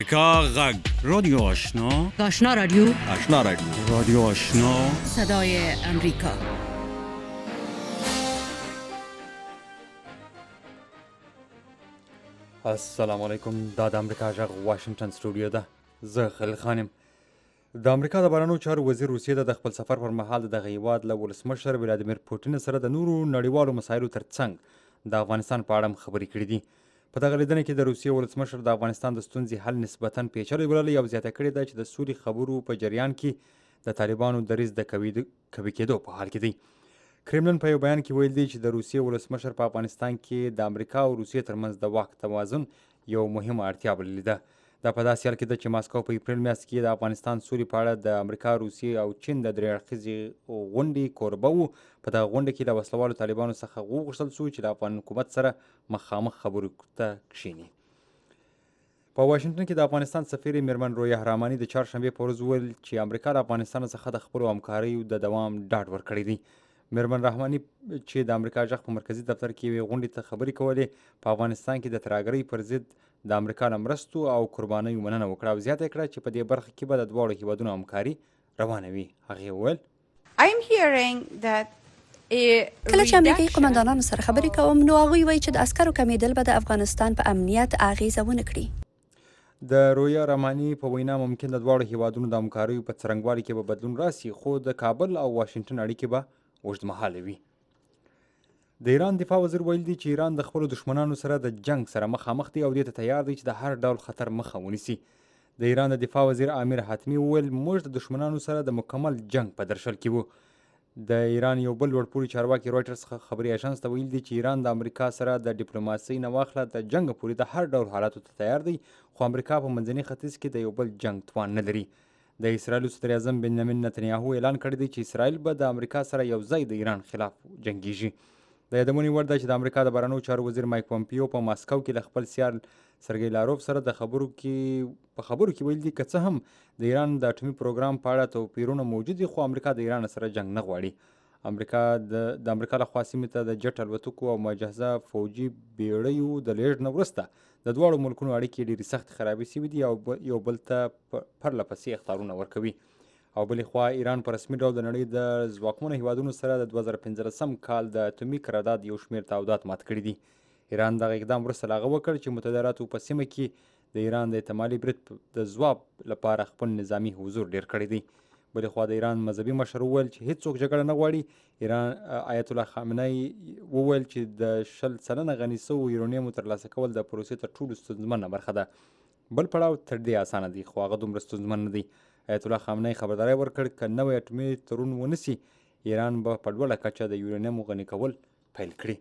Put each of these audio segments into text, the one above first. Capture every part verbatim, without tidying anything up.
امریکا غږ رادیو آشنا آشنا رادیو آشنا رادیو رادیو آشنا صدای امریکا. السلام علیکم. دا د امریکا غږ واشنگټن سټوډیو ده. زه خلیل خان یم. د امریکا د بهرنیو چارو وزیر روسیې ته د خپل سفر پر مهال د دغه هیواد له ولسمشر ولادیمیر پوټین سره د نورو نړیوالو مسایلو ترڅنګ د افغانستان په اړه هم خبرې کړې دي. په دغه لیدنه کې د روسیې ولسمشر د افغانستان د ستونزې حل نسبتا پیچلی بللی او زیاته کړې ده چې د سولې خبرو په جریان کې د طالبانو دریځ د قوي کېدو په حال کې دی. کرملن په یو بیان کې ویل دی چې د روسیې ولسمشر په افغانستان کې د امریکا او روسیې ترمنځ د واک توازن یو مهمه اړتیا بللې ده. دا په داسې حال کې ده چې ماسکو په اپریل میاشت کې د افغانستان سولې په اړه د امریکا، روسیې او چین د درې اړخیزې غونډې کوربه و. په دغه غونډه کې له وسلوالو طالبانو څخه وغوښتل شو چې د افغان حکومت سره مخامخ خبرو ته کښیني. په واشنګټن کې د افغانستان سفیر میرمن رویه رحماني د چهارشنبې په ورځ وویل چې امریکا له افغانستان څخه د خپلو همکاریو د دوام ډاډ ورکړی دی. میرمن رحماني چې د امریکا غږ په مرکزي دفتر کې یوې غونډې ته خبرې کولې، په افغانستان کې د ترهګرۍ پر ضد د امریکا له مرستو او قربانیو مننه وکړه او زیاته یې کړه چې په دې برخه کې به د دواړو هیوادونو همکاري روانه وي. هغې وویل کله چې امریکایي قومندانانو سره خبرې کوم نو هغوی وایي چې د عسکرو کمیدل به د افغانستان په امنیت اغیزه ونه کړي. د رویه رحماني په وینا ممکن د دواړو هیوادونو د همکاریو په څرنګوالي کې به بدلون راسي، خو د کابل او واشنګټن اړیکې به اوږدمهاله وي. د ایران دفاع وزیر ویل دی چې ایران د خپلو دښمنانو سره د جنگ سره مخامخ دی او دې ته تیار دی چې د هر ډول خطر مخه ونیسي. د ایران د دفاع وزیر امیر حاتمي وویل موږ د دښمنانو سره د مکمل جنگ په درشل کې وو. د ایران یو بل لوړپوړي چارواکي رویټرز څخه خبري اژانس ته ویل دی چې ایران د امریکا سره د ډیپلوماسۍ نه واخله د جنګ پورې د هر ډول حالاتو ته تیار دی، خو امریکا په منځني ختیځ کې د یو بل جنگ توان نه لري. د اسرائیل صدر اعظم بنیامین نتنیاهو اعلان کړی دی چې اسرائیل به د امریکا سره یو ځای د ایران خلاف جنګیږي. د یادونې وړ ده چې د امریکا د بهرنیو چارو وزیر مایک پومپیو په ماسکو کې له خپل سیال سرګی لاروف سره د خبرو کې په خبرو کې ویل دي که څه هم د ایران د اټومي پروګرام په اړه توپیرونه موجود دي، خو امریکا د ایران سره جنگ نه غواړي. امریکا د د امریکا لخوا سیمې ته د جټ الوتکو او مجهزه فوجي بیړیو د لیږد نه وروسته د دواړو ملکونو اړیکې ډېرې سختې خرابې شوي دي او یو بل ته پرله پسې اخطارونه ورکوي. او بلې خوا ایران په رسمي ډول د نړۍ د ځواکمنو هیوادونو سره د دوه زره پنځلسم کال د اټومي قرارداد یو شمېر تعهدات مات کړي دي. ایران دغه اقدام وروسته له هغه وکړ چې متحداتو په سیمه کې د ایران د احتمالي برید د ځواب لپاره خپل نظامي حضور ډېر کړی دی. بلې خوا د ایران مذهبي مشر وویل چې هیڅوک جګړه نه غواړي. ایران آیت الله خامنه‌ای وویل چې د شل سلنه غني سوو یورانیمو ترلاسه کول د پروسې تر ټولو ستونزمنه برخه ده. بل پړاو تر دې اسانه دی خو هغه دومره ستونزمن نه دی. آیت الله خامنه‌ای خبرداری ورکړ که نوی اټومي تړون ونسي ایران به په لوړه کچه د یورانیمو غني کول پیل کړي.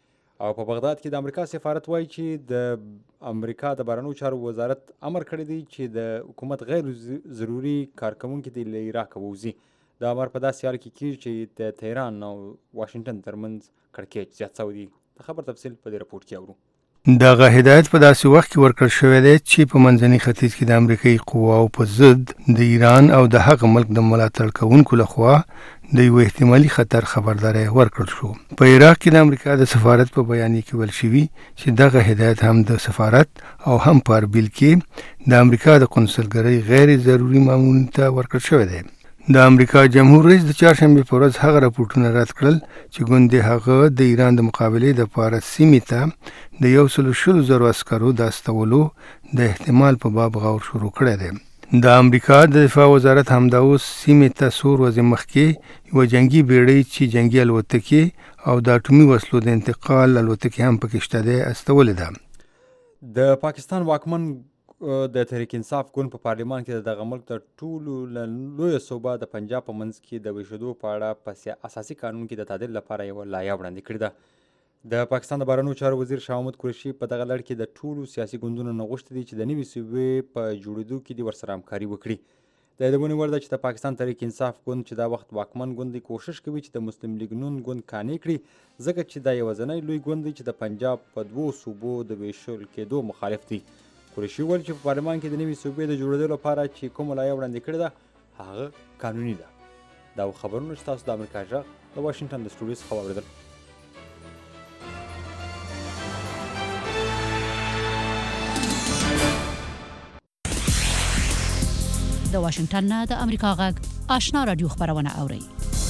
او په بغداد کې د امریکا سفارت وایي چې د امریکا د بهرنیو چارو وزارت امر کړی دی چې د حکومت غیر ضروري کارکوونکي دې له عراق ووځي. دا امر په داسې حال کې کیږي چې د تهران او واشنګټن ترمنځ کړکېچ زیات شوی دی. د خبر تفصیل په دې راپورټ کې اورو. دغه هدایت په داسې وخت کې ورکړل شوی دی چې په منځني ختیځ کې د امریکایي قواو په ضد د ایران او د هغه ملک د ملاتړ کوونکو لخوا د یو احتمالي خطر خبرداری ورکړل شو. په عراق کې د امریکا د سفارت په بیانیه کې ویل شوي چې دغه هدایت هم د سفارت او هم په اربیل کې د امریکا د قونسلګرۍ غیر ضروري مامورینو ته ورکړل شوی دی. د امریکا جمهور رئیس د چهارشنبې په ورځ هغه راپورټونه رد کړل چې ګوندې هغه د ایران د مقابلې دپاره سیمې ته د یو سلو شلو زرو عسکرو د استولو د احتمال په باب غور شروع کړی دی. د امریکا د دفاع وزارت همدا اوس سیمې ته څو ورځې مخکې یوه جنګي بیړۍ چې جنګي الوتکې او د اټومي وسلو د انتقال الوتکې هم پکې شته دی استولې ده. د پاکستان واکمن د تحریک انصاف ګوند په پارلمان کې د دغه ملک تر ټولو لویه صوبه د پنجاب په منځ کې د ویشېدو په اړه په اساسي قانون کې د تعدیل لپاره یوه لایحه وړاندې کړې ده. د پاکستان د بهرنیو چارو وزیر شاه محمود قریشي په دغه لړ کې د ټولو سیاسي ګوندونو نه غوښتي دي چې د نوې صوبې په جوړېدو کې دې ورسره همکاري وکړي. د یادونې وړ ده چې د پاکستان تحریک انصاف ګوند چې دا وخت واکمن ګوند دی کوشش کوي چې د مسلم لیګ نون ګوند قانع کړي، ځکه چې دا یوازینی لوی ګوند دی چې د پنجاب په دوو صوبو د ویشل کېدو مخالف دی. قریشي وویل چې په پارلمان کې د نوې صوبې د جوړېدو لپاره چې کومه لایحه وړاندې کړې ده هغه قانوني ده. دا خبرونه چې تاسو د امریکا غږ د واشنګټن د سټوډیو څخه واورېدل. د واشنگټن نه د امریکا غږ آشنا رادیو خبرونه اوري.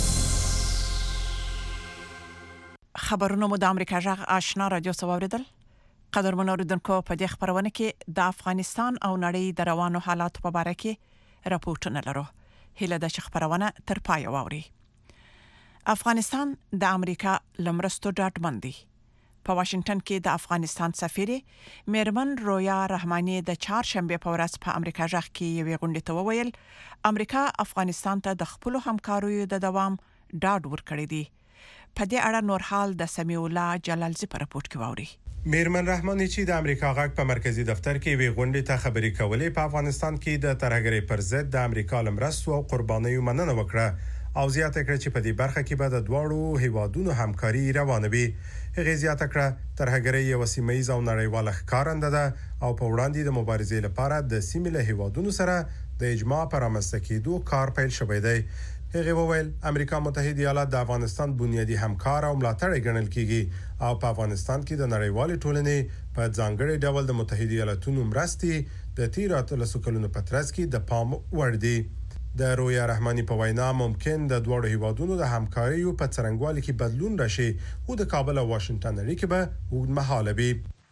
خبرونه مو د امریکا غږ آشنا رادیو څوریدل. قدرمن اوریدونکو په دې خبرونه کې د افغانستان او نړۍ د روانو حالات په اړه کې راپورټونه لرو. هله د خبرونه تر پای واوري. افغانستان د امریکا لمرستو ډاډمن دی. په واشنگټن کې د افغانستان سفیر میرمن رویا رحماني د چهارشنبه په ورځ په امریکا ځخ کې یوې غونډې ته وویل امریکا افغانستان ته د خپل همکاریو د دوام ډاډ ورکړی دی. په دې اړه نور حال د سمیع الله جلالزی په راپورټ کې واوري. میرمن رحماني چې د امریکا غږ په مرکزی دفتر کې وی غونډې ته خبري کولې په افغانستان کې د ترهګرۍ پر ضد د امریکا لمرستو او قربانیو مننه وکړه او زیاته کړه چې په دې برخه کې به د دوړو هیوادونو همکاري روانه وي. هغه زیاته کړه ترهګرۍ یو سیمایي او نړیواله ښکارنده ده او په وړاندې د مبارزې لپاره د سیمې له هیوادونو سره د اجماع پر رامنځته کېدو کار پیل شوی دی. هغه وویل امریکا متحده ایالات د افغانستان بنیادی همکار او ملاتړی ګڼل کیږي او په افغانستان کې د نړیوال ټولنې په ځانګړي ډول د متحده ایالاتونو مرستې د تیر اتلسو کلونو په ترڅ کې د پام وړ دي. د رویا رحماني په وینا ممکن د دوه هیوادونو د همکارۍ په څرنګوالي کې بدلون راشي او د کابل او واشنگټن اړیکې به اوږدمهاله وي.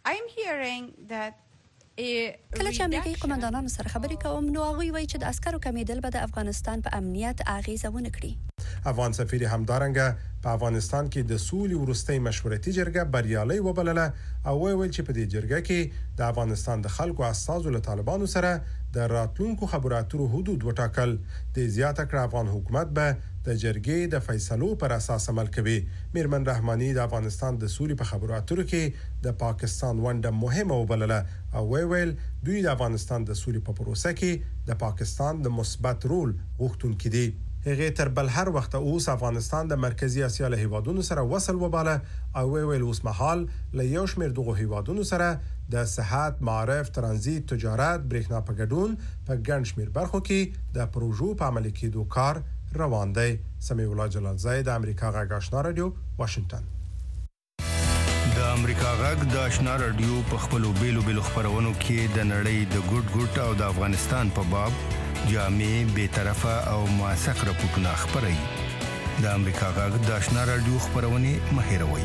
کله چې امریکایي قومندانانو سره خبرې کوم نو هغه وایي چې د عسکرو کمیدل به د افغانستان په امنیت اغیزه ونه کړي. افغان سفیر همدارنګه په افغانستان کې د سولې ورستۍ مشورتي جرګه بریالي وبلله او ویل چې په دې جرګه کې د افغانستان د خلکو اساسو له طالبانو سره د راتلونکو خبرو اترو حدود وټاکل. د زیاته کړ افغان حکومت به د جرګې د فیصلو پر اساس عمل کوي. میرمن رحماني د افغانستان د سولې په خبرو اترو کې د پاکستان ونډه مهمه وبلله او ویل دوی د افغانستان د سولې په پروسه کې د پاکستان د مثبت رول غوښتونکي دي. هغه تر بل هر وخت اوس افغانستان د مرکزی اسیا له هیوادونو سره وصل وباله او ویل اوس مهال له یو شمېر دغه هیوادونو سره د صحت، معرف، ترانزیت، تجارت، برېښنا په ګډون په ګڼ شمېر برخو کې د پروژو په عملي کېدو کار روان دی. سمیع الله جلالزی د امریکا غږ آشنا رادیو واشنگټن. د امریکا غږ د آشنا رادیو په خپلو بیلو بیلو خبرونو کې د نړۍ د ګډ ګډ او د افغانستان په باب جامع بے طرفه او موثق راپورټونه خبري. د امریکا غږ د آشنا رادیو خبرونه مهیروي.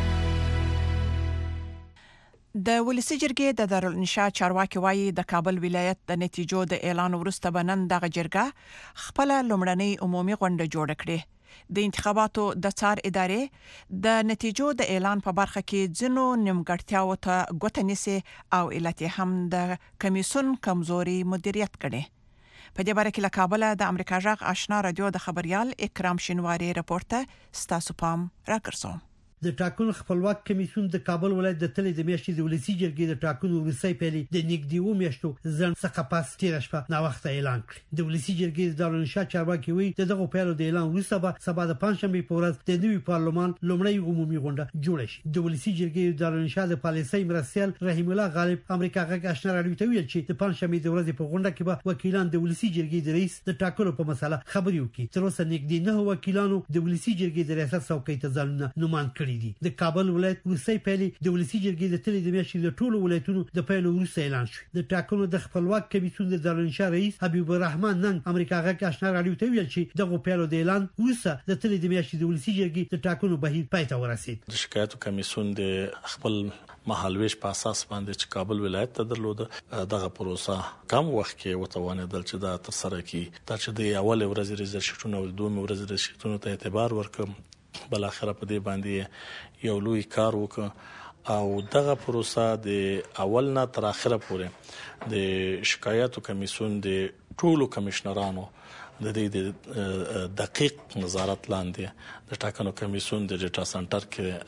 د ولسی جرګې د دارالانشاء چارواکي وایي د کابل ولایت د نتیجو د اعلان وروسته بنن دغه جرګه خپل لومړنۍ عمومي غونډه جوړ کړې. د انتخاباتو د څار ادارې د نتیجو د اعلان په برخه کې ځینو نیمګړتیاو ته ګوته نیسي او علت هم د کمیسون کمزوري مدیریت کړي. په دې باره کې له کابل د امریکا غږ آشنا رادیو د خبريال اکرام شینواری راپورټه ستاسو پام راکړسو. د ټاکنو خپلواک کمیسیون د کابل ولایت د تلې د میاشتې د ولسی جرګې د ټاکنو وروستۍ پیلي د نګدیو میاشتو ځن څخه پاس تیر شپه نا وخت اعلان کړ. د ولسی جرګې د دارالانشاء چارواکي وی دغه پیلو د اعلان وروسته به سبا د پنځشنبه په ورځ د نوي پارلمان لومړی عمومي غونډه جوړه شي. د ولسی جرګې د دارالانشاء د پالیسۍ مرستيال رحیم الله غالب امریکا غږ آشنا رادیو ته ویل چې د پنځشنبه د ورځې په غونډه کې به وکیلان د ولسی جرګې د رئیس د ټاکلو په مسله خبري وکړي. تر اوسه نګدي نه وکیلانو د ولسی جرګې د ریاست څوکۍ ته ځانونه نومان کړی دي. د کابل ولایت وروستۍ پیلي د ولسی جرګې د تلې د میاشتې د ټولو ولایتونو د پیلو وروسته اعلان شو. د ټاکنو د خپلواک کمیسیون د دارالانشاء رئیس حبیب الرحمن نن امریکا غږ آشنا رادیو ته ویل چې دغه پیلو د اعلان وروسته د تلې د میاشتې د ولسی جرګې د ټاکنو بهیر پای ته ورسید. د شکایتو کمیسیون د خپل مهالويش په اساس باندې چې کابل ولایت ته درلود دغه پروسه کم وخت کې وتوانیدل چې دا تر سره کی دا چې د اول ورځې ریزرشتونو او دوه ورځې ریزرشتونو ته اعتبار ورکم بل اخره په دې باندې یو لوی کار وکړ او دغه پروسه د اول نه تر اخره پورې د شکایتو کمیسیون د ټولو کمشنرانو د دې د دقیق نظارت لاندې د ټاکنو کمیسیون د ډیټا سنټر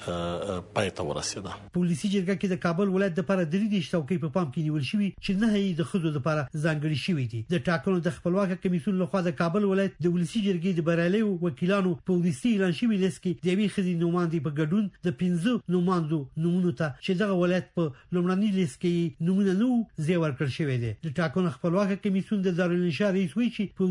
کې پای ته ورسیده. پولیسي جرګه کې د کابل ولایت د لپاره د دې څوکۍ په پام کې نیول شوی چې نه هي د خزو لپاره ځانګړي شوی دي. د ټاکنو د خپلواک کمیسیون لخوا د کابل ولایت د ولسی جرګې د برالي وکیلانو په ورستي اعلان شوی لیست کې د وی خزي نوماندي په ګډون د پنځه نوماندو نمونه ته چې دغه ولایت په لومړني لیست کې نمونه نو زیور کړ شوی دی. د ټاکنو خپلواک کمیسیون د دارالانشاء رئیس وی چې په ورستي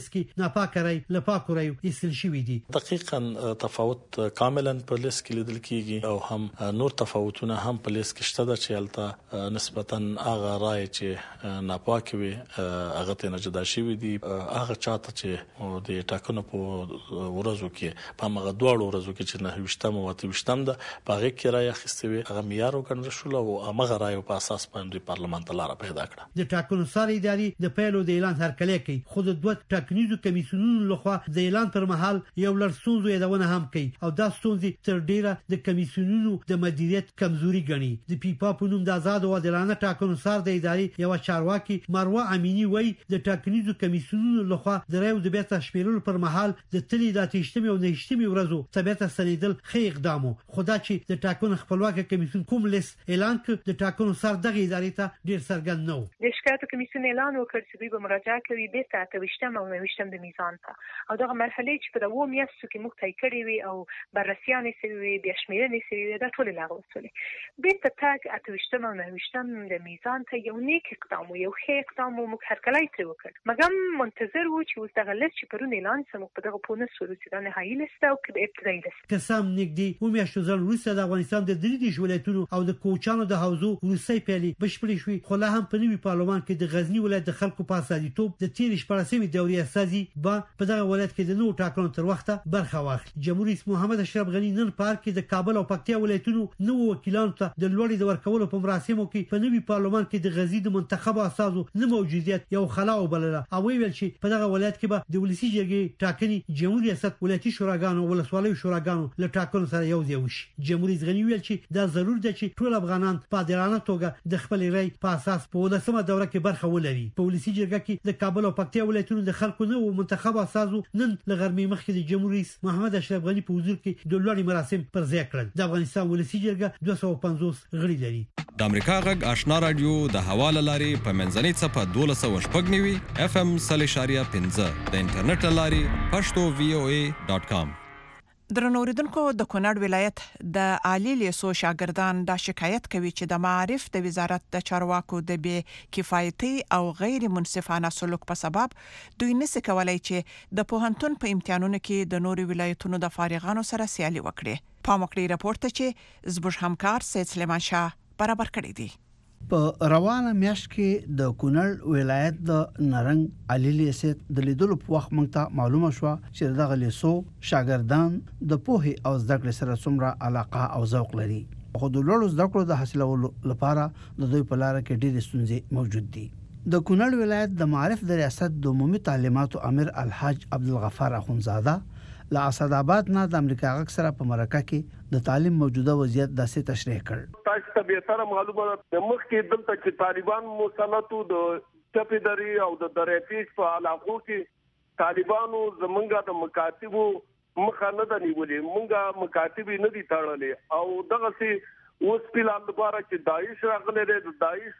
لیست کې ناپاک رای لپاک رای ایستل شوی دي. دقیقاً تفاوت کاملا په لیست کې لیدل کیږي او هم نور تفاوتونه هم په لیست کې شته چې البته نسبتاً هغه رای چې ناپاک وي هغه ته نه جدا شوی دي. هغه چاته چې د ټاکنو په ورځو کې په هغه دواړو ورځو کې چې نه وشتم او ته وشتم ده په هغه کې رای اخیستې وي هغه معیار وګڼل شو او هغه رای په اساس باندې پارلمان ته لار پیدا کړه. د ټاکنو ساري ادارې د پیلو د اعلان هرکلی کوي خو د دوه ټاکنیزو کمیسیونونو لخوا د اعلان پر مهال یو لړ ستونزو یادونه هم کوي او دا ستونزې تر ډیره د کمیسیونونو د مدیریت کمزوري ګڼي. د پیپا په نوم د آزاد او عادلانه ټاکنو سار د ادارې یو چارواکي مروه امینی وایي د ټاکنیزو کمیسیونونو لخوا د رایو د بیرته شمیرلو پر مهال د تلي د اتهشتمې او نهشتمې ورځو ثبات سنیدل خې اقدامو خدا چې د ټاکنو خپلواک کمیسیون کوم لیست اعلان کړ د ټاکنو سار دغه ادارې ته ډیر څرګند نه و. د شکایتو کمیسیون اعلان وکړ چې دوی به مراجعه کوي بیرته اتهشتم او نهشتم د میزان ته او دغه مرحله چې په دوه میاشتو کې موږ تای کړی وي او بررسیان یې وي بیا شمیرنې سوي دا ټول لاغو وسولې بیرته تاګ اتهشتم او نهشتم د میزان ته یو نیک اقدام یو ښه اقدام موږ هرکلی تر وکړ مګم منتظر وو چې اوس دغه لیست چې پرون اعلان سم په دغه پونه سوري چې د نهایي لیست او کې ابتدایي لیست قسم نګدي و میاشتو ځل وروسته د افغانستان د درې دیش ولایتونو او د کوچانو د حوزو روسي پیلي بشپړې شوې خو لا هم په نوي پارلمان کې د غزنی ولایت د خلکو په اساسیتوب د تیر شپږمې دورې اساسي با په دغه ولایت کې د نو ټاکنو تر وخته برخه واخلي. جمهور رئیس محمد اشرف غنی نن پارک کې د کابل او پکتیا ولایتونو نو وکیلانو ته د لوړې د ورکولو په مراسمو کې په نوي پارلمان کې د غزنی د منتخب اساسو نه موجودیت یو خلا وبلله او ویل چې په دغه ولایت کې به د ولسی جرګې ټاکنې جمهور ریاست ولایتي شوراګانو ولسوالۍ شوراګانو له ټاکنو سره یو ځای وشي. جمهور رئیس غنی ویل چې دا ضرور ده چې ټول افغانان په عادلانه توګه د خپل رای په اساس په ولسمه دوره کې برخه ولري. په ولسی جرګه کې د کابل او پکتیا ولایتونو د خلکو نه منتخب اساسو نن لغرمې مخکې د جمهور رئیس محمد اشرف غنی په حضور کې د لوړې مراسم پر ځای کړل. د افغانستان ولسی جرګه دوه سوه پنځوس غړي لري. د امریکا غږ آشنا رادیو د حواله لاري په منځنۍ صفه دولس سوه شپږ نوي اف ام صلی شاریه پنځه د انټرنیټ لاري پښتو وی او ای ډاٹ کام. درنو اوریدونکو د کونړ ولایت د عالی لیسو شاګردان دا شکایت کوي چې د معارف د وزارت د چارواکو د بې کفایتي او غیر منصفانه سلوک په سبب دوی نشي کولای چې د پوهنتون په امتحانونو کې د نورو ولایتونو د فارغانو سره سیالي وکړي. په مکړی راپورټ چې زبر همکار سید سلیمان شاه برابر کړی دی. په روانه میاشت کې د کونړ ولایت د نرنګ علي لیسه د لیدلو په وخت موږ ته معلومه شو چې دغه لیسو شاګردان د پوهې او زده کړې سره څومره علاقه او ذوق لري خو د لوړو زده کړو د حاصلولو لپاره د دوی په لار کې ډېرې ستونزې موجود دي. د کونړ ولایت د معارف د ریاست د عمومي تعلیماتو امیر الحاج عبدالغفار اخونزاده له اسداباد نه د امریکا غږ سره په مرکه کې د تعلیم موجوده وضعیت داسې تشریح کړ. تاسو ته به سره معلومه ده مخ کې دلته چې طالبان مسلطو د چپیدری او د درېفیش په علاقو کې طالبانو زمونږه د مکاتبو مخه نه د نیولې مونږه مکاتب نه دي تړلې او دغه سي اوس په لاره لپاره چې داعش راغلي د داعش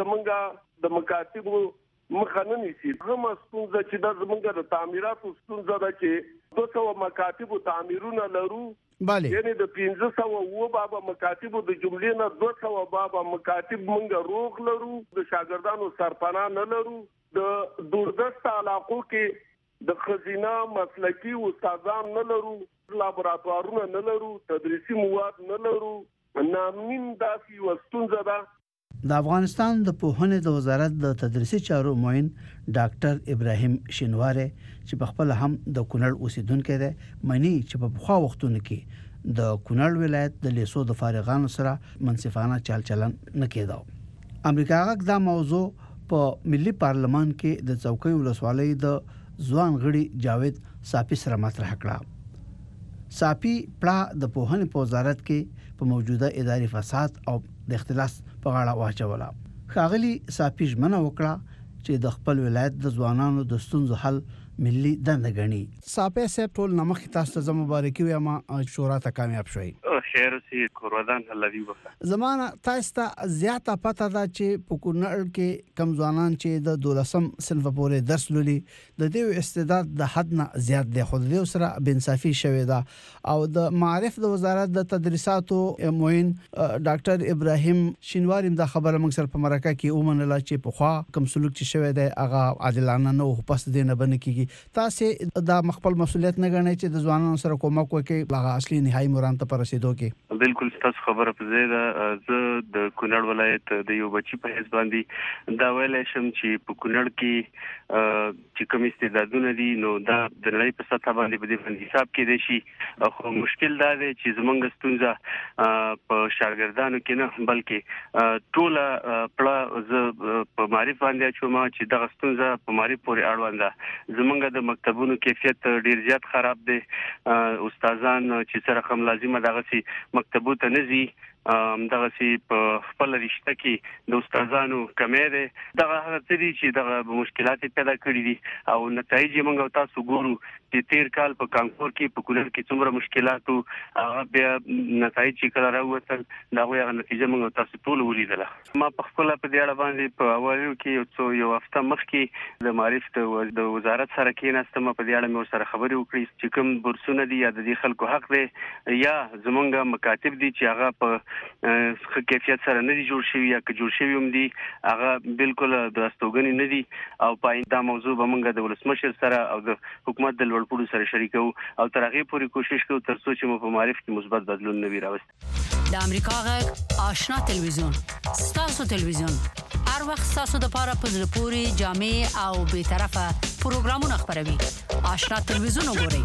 زمونږه د مکاتبو مخه نه نیسي. هم ستونزه چې د زمونږه د تعمیراتو ستونزه ده چې دوه سوه مکاتب تعمیرونه لرو bale یعنی د پنځه سوه و بابا مکاتب د جملې نه دوه سوه بابا مکاتب مونږ روغ لرو د شاګردانو سرپناه نه لرو. د دوردست علاقو کې د خزینه مسلکی استادان نه لرو لابراتوارونه نه لرو تدریسي مواد نه لرو نامین داسي وستونزه ده. د افغانستان د پوهنې د وزارت د تدریسي چارو معین ډاکټر ابراهیم شینواره چې په خپل هم د کونړ اوسیدونکو دی معنی چې په بخوا وختونو کې د کونړ ولایت د لیسو د فارغانو سره منصفانه چال چلن نه کېدو. امریکا غږ دا موضوع په ملي پارلمان کې د څوکۍ ولسوالۍ د ځوان غړي جاوید صافي سره مطرح کړه. صافي پړه د پوهنې په وزارت کې په موجوده اداري فساد او د اختلاس په غاړه واچوله. ښاغلي صافي ژمنه وکړه چې د خپل ولایت د ځوانانو د ستونزو حل ملي دنده ګڼي. صافي صاحب ټول نمخ تاسو ته مبارکي وایم شورا ته کامیاب شوي. خیر سي کوردان الله دی وکړه. زمانہ تاسو ته زیاته پته ده چې په کونړ کې کم ځوانان چې د دولسم صنف پورې درس لولي د دې استعداد د حد نه زیات دی خو د دې سره بنصافي شوی ده او د معارف د وزارت د تدریساتو معین ډاکټر ابراهیم شینواری د خبره موږ سره په مرکه کې ومنله چې په خوا کم سلوک چې شوی دی هغه عادلانه نه او پس دې نه بنه کیږي کیږي تاسو دا مخبل مسولیت نه غنئ چې د ځوانانو سره کومک وکړي هغه اصلي نهایی مرام ته رسیدو کې بالکل تاسو خبره په ځای ده زه د کونړ ولایت د یو بچی په حساب باندې دا ویل شم چې په کونړ کې چې کوم استعدادونه دي نو دا د نړۍ په سطح باندې په دې باندې حساب کې دي شي خو مشکل دا دی چې زمونږ ستونزه په شاګردانو کې نه بلکې ټول پړه ز په معرفت باندې چې ما چې د ستونزه په معرفت پورې اړوند ده زمونږ د مکتبونو کیفیت ډیر زیات خراب دی استادان چې سره هم لازمه دغه سي مکتبو ته نزي دغه سي په خپل رشتہ کې د استادانو کمی ده دغه هغه څه دي چې دغه مشکلات پیدا کړې دي او نتایج موږ تاسو ګورو چې تیر کال په کانکور کې په کونړ کې څومره مشکلات او هغه بیا نتایج چې کله راووتل دا هغه نتیجه موږ تاسو ټول ولیدله ما په خپل په دې اړه باندې په اولو کې یو څو یو هفته مخکې د معرفت د وزارت سره کېناستم په دې اړه مې سره خبرې وکړې چې کوم بورسونه دي یا د دې خلکو حق دی یا زمونږ مکاتب دي چې هغه په ښه کیفیت سره نه دي جوړ شوي یا که جوړ شوي هم دي هغه بالکل د استوګنې نه دي او په دا موضوع به موږ د ولسمشر سره او د حکومت د لوړپوړو سره شریکو او تر هغه پورې کوشش کوو تر څو چې مو په معرفت کې مثبت بدلون نه وي راوستي د امریکا غږ آشنا تلویزیون ستاسو تلویزیون هر وخت ستاسو د پاره په زړه پورې جامع او به طرفه پروګرامونه خبروي آشنا تلویزیون وګورئ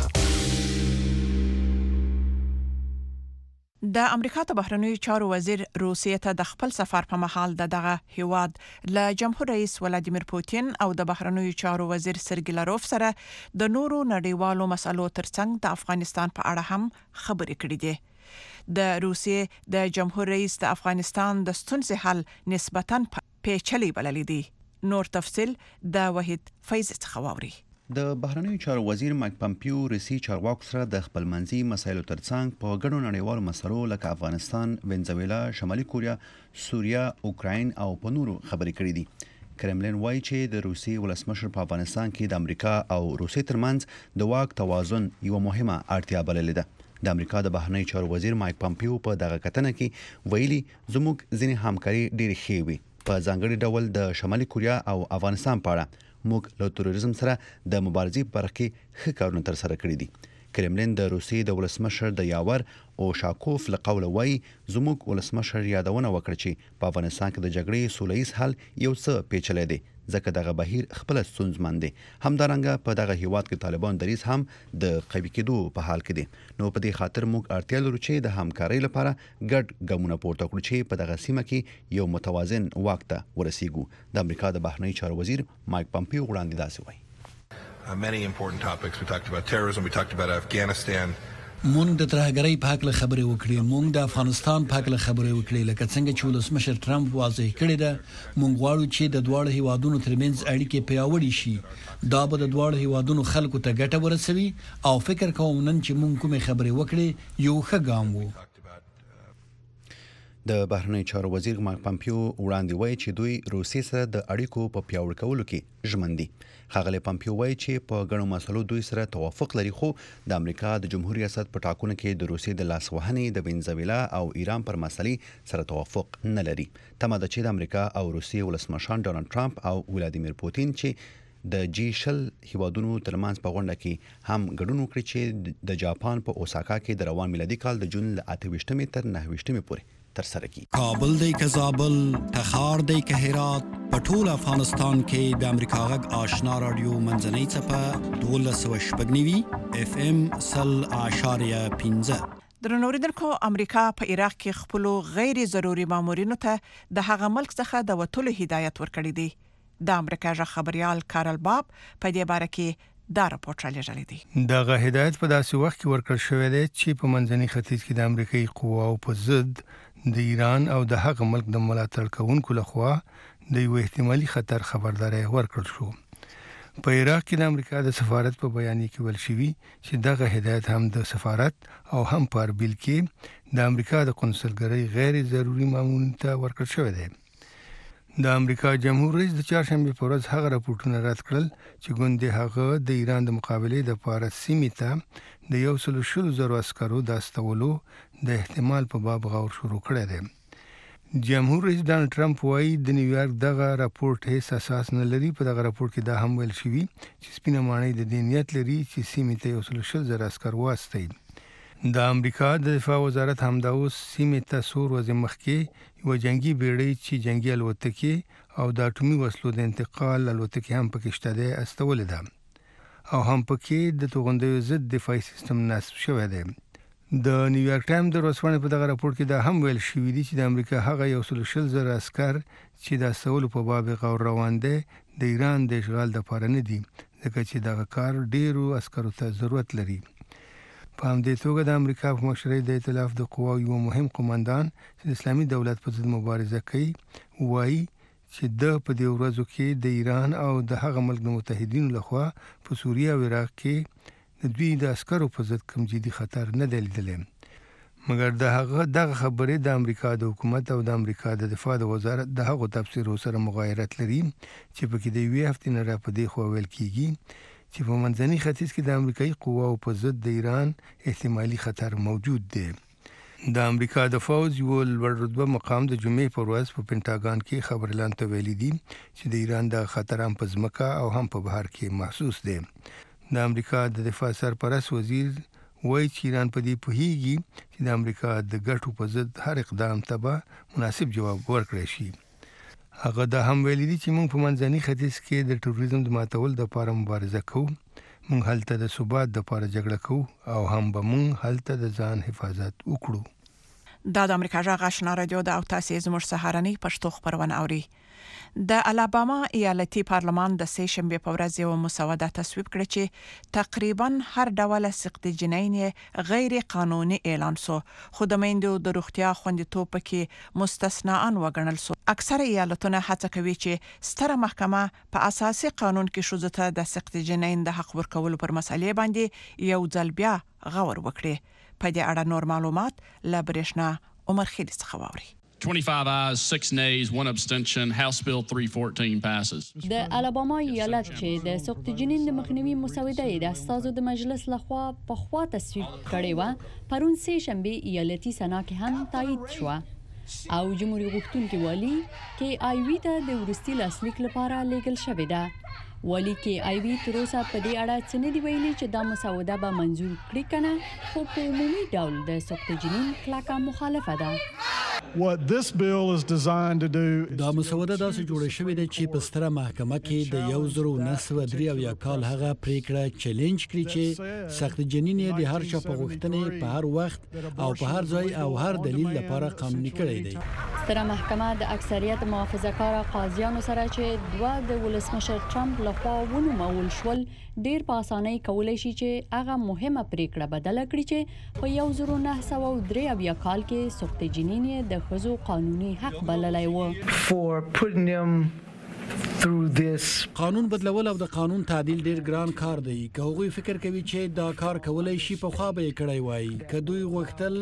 د امریکا ته بهرنیو چارو وزیر روسیې ته د خپل سفر په محل د دغه هیواد له جمهور رئیس ولادیمیر پوتین او د بهرنیو چارو وزیر سرګی لاروف سره د نورو نړیوالو مسلو ترڅنګ د افغانستان په اړه هم خبرې کړې دي د روسیې د جمهور رئیس د افغانستان د ستونزې حل نسبتاً پیچلي بللی دي نور تفصيل د وحید فیض څخه واوري د بهرنیو چارو وزیر مایک پمپیو روسي چارواکو سره د خپلمنځي مسایلو ترڅنګ په ګڼو نړیوالو مسلو لکه افغانستان، وینزویلا، شمالي کوریا، سوریه، اوکراین او په نورو خبرې کړې دي. کرملین وایي چې د روسي ولسمشر په افغانستان کې د امریکا او روسي ترمنځ د واک توازن یو مهمه اړتیا بللې ده. د امریکا د بهرنیو چارو وزیر مایک پمپیو په دغه کتنه کې ویلي زموږ ځینې همکاري ډېرې ښې وي په ځانګړي ډول د شمالي کوریا او افغانستان په اړه موږ له تروریزم سره د مبارزې په برخه کې ښه کارونه تر سره کړي دي. کرملین د روسي د ولسمشر د یاور او شاکوف له قوله وایي زموږ ولسمشر یادونه وکړه چې په افغانستان کې د جګړې سوله ییز حل یو څه پیچلی دی ځکه دغه بهیر خپل ستونزمن دی. همدارنګه په دغه هیواد کې طالبان دریځ هم د قوي کېدو په حال کې دي. نو په دې خاطر موږ اړتیا لرو چې د همکارۍ لپاره ګډ ګامونه پورته کړو چې په دغه سیمه کې یو متوازن واک ته ورسیږو. د امریکا د بهرنیو چارو وزیر مایک پمپیو وړاندې داسې وایي. Uh, many important topics. We talked about terrorism, we talked about Afghanistan. مونږ د ترهګرۍ په حق له خبرې وکړې مونږ د افغانستان په حق له خبرې وکړې لکه څنګه چې ولسمشر ټرمپ واضح کړی ده مونږ غواړو چې د دواړو هیوادونو ترمنځ اړیکې پیاوړې شي دا به د دواړو هیوادونو خلکو ته ګټه ورسوي او فکر کوم نن چې مونږ کومې خبرې وکړې یو ښه ګام وو. د بهرنیو چارو وزیر مایک پمپیو وړاندې وایي چې دوی روسیې سره د اړیکو په پیاوړي کولو کې ژمن دي. ښاغلی پمپیو وایي چې په ګڼو مسلو دوی سره توافق لري خو د امریکا د جمهور ریاست په ټاکنو کې د روسیې د لاسوهنې د وینزویلا او ایران پر مسلې سره توافق نه لري. تمه ده چې د امریکا او روسیې ولسمشر ډونالد ټرمپ او ولادیمیر پوتین چې د جی شل هیوادونو ترمنځ په غونډه کې هم ګډون وکړي چې د جاپان په اوساکا کې د روان میلادي کال د جون له اته ویشتمې تر نهه ویشتمې پورې تر سره کی. کابل دی که زابل، تخار دی که هرات، په ټول افغانستان کې د امریکا غږ آشنا رادیو منځنۍ څپه دولس سوه شپږ نوي اف ام سل اعشاریه پنځه. درنوریدونکو امریکا په عراق کې خپل غیر ضروري مامورینو ته د هغه ملک څخه د وټولو هدایت ورکړی دی. د امریکا ژغ خبريال کارل باب په دې باره کې دا راپورټ رالیږلی دی. دغه هدایت په داسې وخت کې ورکړل شوی دی چې په منځني ختیځ کې د امریکایي قواو په ضد د ایران او د هغه ملک د ملاتړ کوونکو لخوا د یو احتمالي خطر خبرداري ورکړل شو. په عراق کې د امریکا د سفارت په بیانیه کې ویل شوی چې دغه هدایت هم د سفارت او هم په اربیل کې د امریکا د قونسلګرۍ غیر ضروري مامورین ته ورکړل شوی دی. د امریکا جمهور رئیس د چهارشنبه په ورځ هغه راپورټونه رد کړل چې ګوندې هغه د ایران د مقابلې د پاره سیمې ته د یو سل شل زرو عسکرو د استولو د احتمال په باب غور شروع کړی دی. جمهور رئیس ډانلډ ټرمپ وایي د نیویارک دغه راپورټ هیڅ اساس نه لري. په دغه راپورټ کې دا هم ویل شوی چې سپینه ماڼۍ د دې نیت لري چې سیمې ته یو سل شل زره عسکر واستوي. د امریکا د دفاع وزارت همدا اوس سیمې ته څو ورځې مخکې یوه جنګي بیړۍ چې جنګي الوتکې او د اټومي وسلو د انتقال الوتکې هم پکې شته دی استولې ده او هم پکې د توغندیو ضد دفاعي سیستم نصب شوی دی. د نیویارک ټایم د ورځپاڼې په دغه راپورټ کې دا هم ویل شوی دی چې د امریکا هغه یو سل شل زره عسکر چې د استولو په باب غور روان دی د ایران د اشغال لپاره نه دي ځکه چې دغه کار ډیرو عسکرو ته ضرورت لري. په همدې توګه د امریکا په مشرۍ د ائتلاف د قواو یو مهم قومندان چې د اسلامي دولت په ضد مبارزه کوي وایي چې د په دې ورځو کې د ایران او د هغه ملک د متحدینو لخوا په سوریه او عراق کې د دوی د عسکرو په ضد کوم جدي خطر نه دی لیدلی. مګر د هغه دغه خبرې د امریکا د حکومت او د امریکا د دفاع د وزارت د هغو تفسیرو سره مغایرت لري چې پکې د یوې هفتې نه را په دې خوا ویل کېږي چې په منځني ختیځ کې د امریکایي قواو په ضد د ایران احتمالي خطر موجود دی. د امریکا د فوز یو لوړ رتبه مقام د جمعې په ورځ په پینټاګان کې خبر اعلان ته ویلي دي چې د ایران د خطر هم په ځمکه او هم په بحر کې محسوس دی. د امریکا د دفاع سرپرست وزیر وایي چې ایران په دې پوهیږي چې د امریکا د ګټو په ضد هر اقدام ته به مناسب جواب ورکړی شي. هغه دا هم ویلي دي چې موږ په منځني ختیځ کې د ټوریزم د ماتول لپاره مبارزه کوو. موږ هلته د ثبات لپاره جګړه کوو او هم به موږ هلته د ځان حفاظت وکړو. دا د امریکا جغ آشنا رادیو د او تاسو زموږ سهارنی پښتو خبرونه اوري. د الاباما ایالتي پارلمان د سه شنبه په ورځ یو مسوده تصویب کړ چې تقریبا هر ډول سخت جنین غیر قانوني اعلان سو خو د میندو د روغتیا خوندیتوب کې مستثناان وګڼل سو. اکثره ایالتونه هڅه کوي چې ستره محکمه په اساسي قانون کې شوزته د سخت جنین د حق ورکولو پر مسلې باندې یو ځل بیا غور وکړي. په دې اړه نور معلومات له برېښنا عمر خیلی څخه واوري. twenty-five ayes, six nays, one abstention. House Bill three fourteen passes. د الاباما ایالت چې د سخت جنین د مخنیوي مسوده د استازو د مجلس لخوا په خوا تصویب کړې و پرون سه شنبه ایالتي سنا کې هم تایید شو او جمهوریت غوښتونکي والی کې آی وی ته د ورستي لاسلیک لپاره لیږل شوې ده. والی کې آی وی تر اوسه په دې اړه څه نه دی ویلي چې دا مسوده به منزور کړي کنه خو په عمومي ډول د سخت جنین کلکه مخالفه ده. What this bill is designed to do دا مسوده داسې جوړه شوې ده چې په ستره محکمه کې د یو زرو نسو درې او یا کال هغه پریکړه چیلنج کړي چې سخت جنین د هر چا په غوښتنې په هر وخت او په هر ځای او هر دلیل لپاره قانوني کړي دي. ستره محکمه د اکثریت محافظه‌کار قاضیانو سره چې دوه د ولسمشر ټرمپ لخوا ونومول شول ډیر په اسانۍ کولای شي چې هغه مهمه پریکړه بدله کړي چې په یو زرو نه سوه درې اویا کال کې سخت جنین د ښځو قانوني حق بللی و. For putting them through this قانون بدلول او د قانون تعدیل ډیر ګران کار دی. که هغوی فکر کوي چې دا کار کولای شي په خوا به یې کړی وای. که دوی غوښتل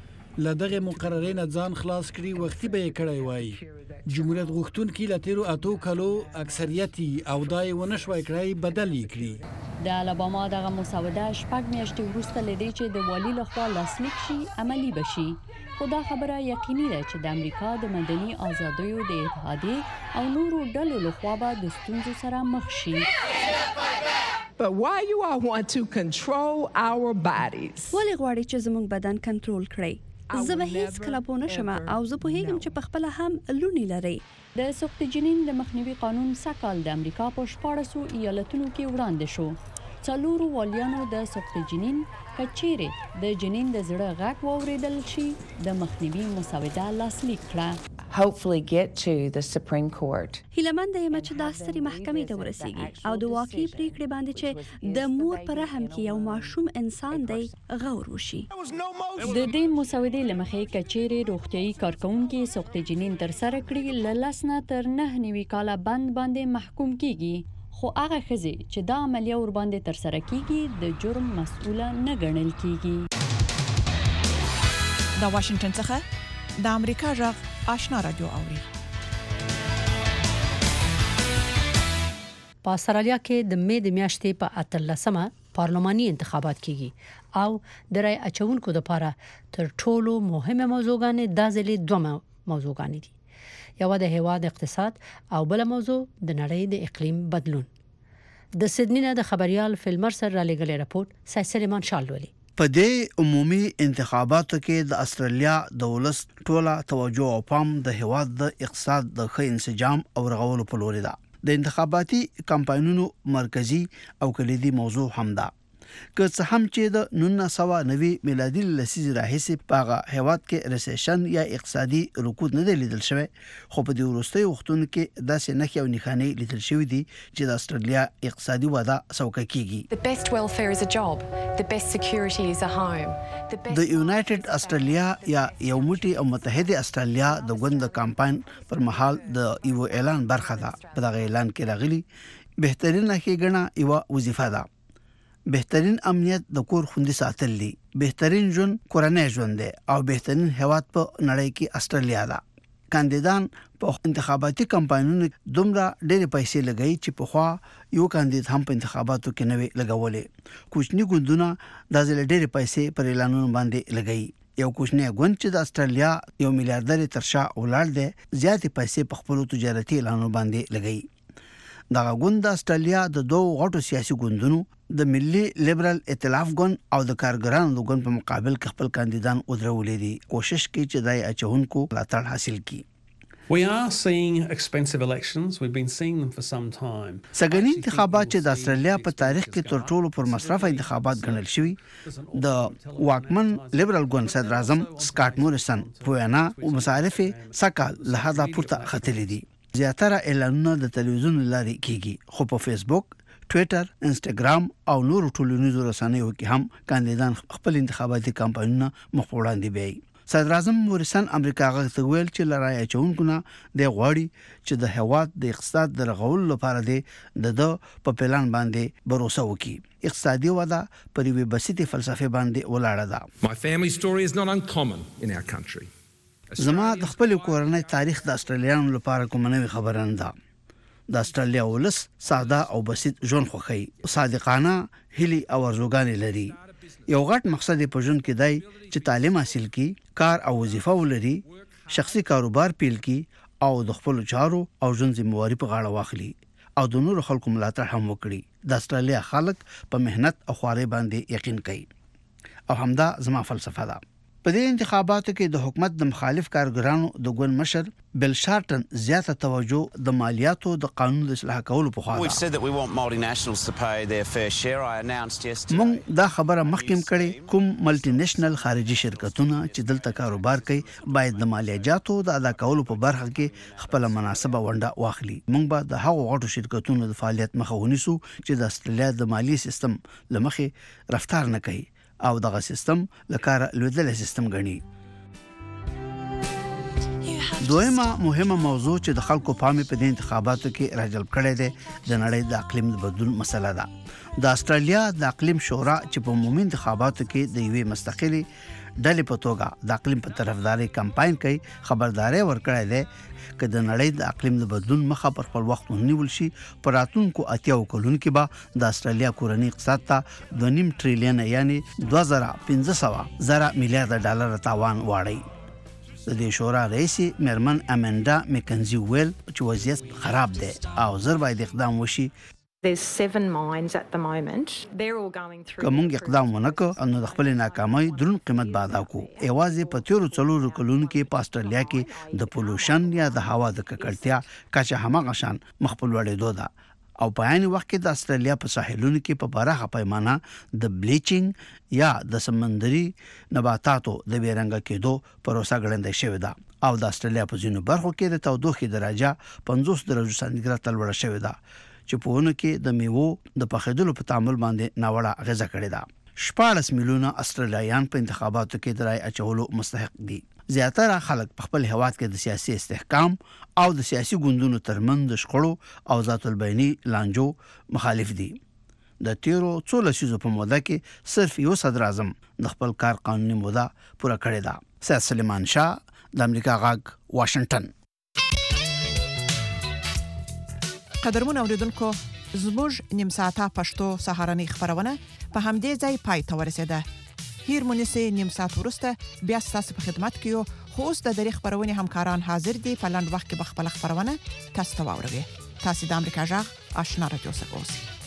له دغه مقررې نه ځان خلاص کړي وختي به یې کړی وای. جمهوریت غوښتونکي له تیرو اتو کلو اکثریتي او دای ونه شوی کړی بدل یې کړي. د الاباما دغه مسوده شپږ میاشتې وروسته لدی چې د والی لخوا لاسلیک شي عملی بشي. خو دا خبره یقیني ده چې د امریکا د مدني آزادیو د اتحادیې او نورو ډلو لخوا به د ستونزو سره مخ شي. But why you all want to control our bodies? ولې غواړئ چې زموږ بدن کنټرول کړئ؟ زه به هیڅ کله پوه نشم او زه پوهیږم چې په خپله هم لونی لرئ. د سخت جنین د مخنیوي قانون سږ د امریکا په شپاړسو ایالتونو کې وړاندې شو. څلورو والیانو د سخت جنین کچېرې د جنین د زړه غږ واورېدل شي د مخنیوي مسوده لاسلیک کړه. hopefully get to the Supreme Court. هیلمند یم چې دا ستري محکمې ته ورسیږي او د واقعي پریکړې باندې چې د مور پر رحم کې یو ماشوم انسان دی غور وشي. د دې مسودې لمخې کچېرې روغتيایي کارکونکو سخت جنین تر سره کړی لاسنه تر نه نیوي کاله بند باندې محکوم کیږي. خو هغه خزي چې دا عملیه ور باندې تر سره کیږي د جرم مسؤله نه ګڼل کیږي. د واشنگټن څخه د امریکا جغ آشنا رادیو اوري. په استرالیا کې د مې د میاشتې په اتلسمه پارلماني انتخابات کیږي او د رای اچونکو لپاره تر ټولو مهمه موضوع غانې د ځلې دوه موضوعګانې دي. یو د هیواد اقتصاد او بل موضوع د نړۍ د اقلیم بدلون. د سیدنی نه د خبريال فلمر سره را لګلې راپورټ سلیمان شالولي. په دې عمومي انتخاباتو کې د استرالیا د ولس ټوله توجه او پام د هیواد د اقتصاد د ښه انسجام او رغولو په لور ده. د انتخاباتي کمپاینونو مرکزی او کلیدي موضوع هم ده. که څه هم چې د نولس سوه نوي میلادي لسیزې راهیسې په هیواد کې ریسیشن یا اقتصادي رکود نه دی لیدل شوی، خو په دې وروستي وختونو کې داسې نښې او نښانې لیدل شوې دي چې د استرالیا اقتصادي وده څوکه کیږي. The best welfare is a job, the best security is a home. د یونایټډ استرالیا یا یو موټی او متحده استرالیا د ګوند کمپاین پر مهال د یو اعلان برخه ده. په دغه اعلان کې راغلي بهترینه ښېګڼه یو وظیفه ده، بهترین امنیت د کور خوندي ساتل دي، بهترین ژوند کورنۍ ژوند دی او بهترین هیواد په نړۍ کې استرالیا ده. کاندیدان په انتخاباتي کمپاینونو دومره ډېرې پیسې لګوي چې په خوا یو کاندید هم په انتخاباتو کې نه وي لګولې. کوچني ګوندونه د ځل ډېرې پیسې پر اعلانونو باندې لګوي. یو کوچنی ګوند چې د استرالیا یو میلیارډر ترشا ولاړ دی زیاتې پیسې په خپل تجارتي اعلانونو باندې لګوي. دغه ګوند د استرالیا د دوه غټو سیاسي ګوندونو د ملي لیبرال ائتلاف ګوند او د کارګرانو د ګوند په مقابل کې خپل کاندیدان ودرولې دي، کوشش کوي چې دای اچونکو ملاتړ حاصل کړي. We are seeing expensive elections. We've been seeing them for some time. سګنی انتخابات چې د استرالیا په تاریخ کې تر ټولو پر مصرف انتخابات ګڼل شوی د واکمن لیبرال ګوند صدر اعظم سکاټ موریسن په وینا او مصارف سکه له حدا پورته ختلې دي. زیاتره اعلانونه د تلویزیون لاري کیږي، خو په فیسبوک، ټوئیټر، انسټاګرام او نور ټولنیزو رسنیو کې هم کاندیدان خپل انتخاباتي کمپاینونه مخ په وړاندې بیاي. صدر اعظم موریسن امریکا غږ ته ویل چې لړای چونکو نه د غواړي چې د هیواد د اقتصاد د رغولو لپاره د د په پلان باندې باور وکړي. اقتصادي وده پر یوه بسيطه فلسفه باندې ولاړه ده. My family story is not uncommon in our country. زما د خپل کورنۍ تاریخ د استرالیانو لپاره کوم نوې خبره نه ده. د استرالیا ولس ساده او بسيط ژوند خوښي، صادقانه هلي او ارزوګانې لري. یو غټ مقصد په ژوند کې دی چې تعلیم حاصل کړي، کار او وظیفه ولري، شخصي کاروبار پیل کړي او د خپل چارو او ژوند ذمہواری په غاړه واخلي او د نورو خلکو ملاتړ هم وکړي. د استرالیا خلک په مهنت او خواري باندې یقین کوي او همدا زما فلسفه ده. په دې انتخاباتو کې د حکومت د مخالف کارګرانو د ګوند مشر بل شارټن زیاته توجه د مالیاتو د قانون د اصلاح کولو په خوا ده. مونږ دا خبره مخکې کړې کوم ملټي نېشنل خارجي شرکتونه چې دلته کاروبار کوي باید د مالیاتو د ادا کولو په برخه کې خپل مناسبه ونډه واخلي. مونږ به د هغو غټو شرکتونو د فعالیت مخه ونیسو چې د استرالیا د مالی سیستم لمخې رفتار نه کوي او دغه سیستم لکاره لویدل سیستم غني. دویمه مهمه موضوع چې د خلکو پامې په دې انتخاباتو کې راجلب کړي ده د نړۍ د اقلیم بدلون مسله ده. د استرالیا د اقلیم شورا چې په عمومي انتخاباتو کې د یوې مستقلې ډلې په توګه د اقلیم په طرفداري کمپاین کوي خبرداري ورکړې ده چې د نړۍ د اقلیم د بدلون مخه پر خپل وخت ونیول شي. پر راتلونکو اتیا کلونو کې به د استرالیا کورنۍ اقتصاد ته دوه نیم ټریلیون یعنی دوه زره پنځه سوه زره میلیارډ ډالر تاوان واړي. د دې شورا رئیس مرمن امندا میکنزي ویل چې وضعیت خراب دی او زر باید اقدام وشي. There's seven mines at the moment. They're all going through. کوم اقدام ونکړو نو د خپل ناکامۍ درون قیمت به ادا کو. ایوازې په تیرو څلورو کلونو کې په استرالیا کې د پولوشن یا د هوا د ککړتیا کچه همغه شان مخ په لوړېدو ده او په عین وخت کې د استرالیا په ساحلونو کې په پراخه پیمانه د بلیچینګ یا د سمندري نباتاتو د بیرنګ کېدو پروسه ګړندۍ شوې ده او د استرالیا په ځینو برخو کې د تودوخې درجه پنځوس درجو سانتیګراد ته لوړه شوې ده چې په ونه کې د میوو د پخېدلو په تعامل باندې ناوړه اغیزه کړې ده. شپږ میلیونه استرالیایان په انتخاباتو کې د رای اچولو مستحق دي. زیاتره خلک په خپل هیواد کې د سیاسي استحکام او د سیاسي ګوندونو ترمن د شخړو او ذات البیني لانجو مخالف دي. د تیرو څو لسیزو په موده کې صرف یو صدر اعظم د خپل کار قانوني موده پوره کړې ده. سید سلیمان شاه د امریکا غږ واشنگټن. قدرمن اوریدونکو زموږ نیم ساعته پښتو سهارنۍ خبرونه په همدې ځای پای ته ورسیده. هیر مونسه نیم ساعت ورسته بیا تاسو په خدمت کې یو خو اوس د دری خبرونه همکاران حاضر دي په لاند وخت کې بخپل خبرونه تاسو ته واوروي. تاسو د امریکا جغ آشنا رادیو څخه اوسئ.